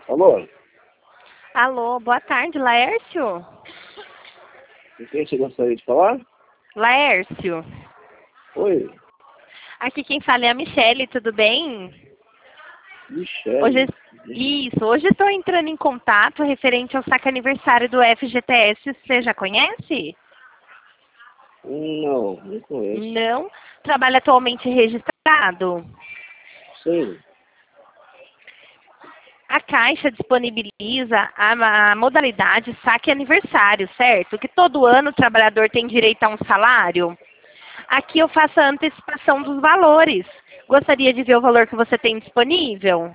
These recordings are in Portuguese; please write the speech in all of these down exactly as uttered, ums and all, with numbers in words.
Alô? Alô, boa tarde, Laércio? Com quem você gostaria de falar? Laércio, Oi, aqui quem fala é a Michele, tudo bem? Hoje, Michele. isso, hoje estou entrando em contato referente ao saque aniversário do F G T S, você já conhece? Não, não conheço. Não? Trabalha atualmente registrado? Sim. A Caixa disponibiliza a, a modalidade saque aniversário, certo? Que todo ano o trabalhador tem direito a um salário. Aqui eu faço a antecipação dos valores. Gostaria de ver o valor que você tem disponível?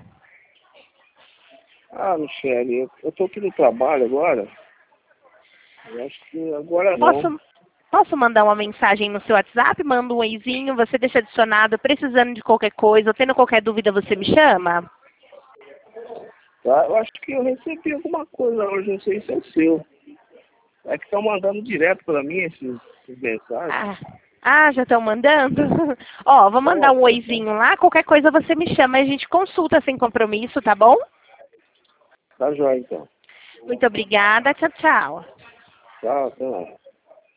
Ah, Michele, eu, eu tô aqui no trabalho agora. Eu acho que agora não. Posso, posso mandar uma mensagem no seu WhatsApp? Manda um oizinho, você deixa adicionado, precisando de qualquer coisa, ou tendo qualquer dúvida, você me chama? Tá? Eu acho que eu recebi alguma coisa hoje, não sei se é o seu. É que estão mandando direto para mim esses, esses mensagens. Ah, ah, já estão mandando? Ó, vou mandar um Nossa, oizinho lá, qualquer coisa você me chama e a gente consulta sem compromisso, tá bom? tá jóia então. Muito obrigada, tchau, tchau. Tchau, até lá.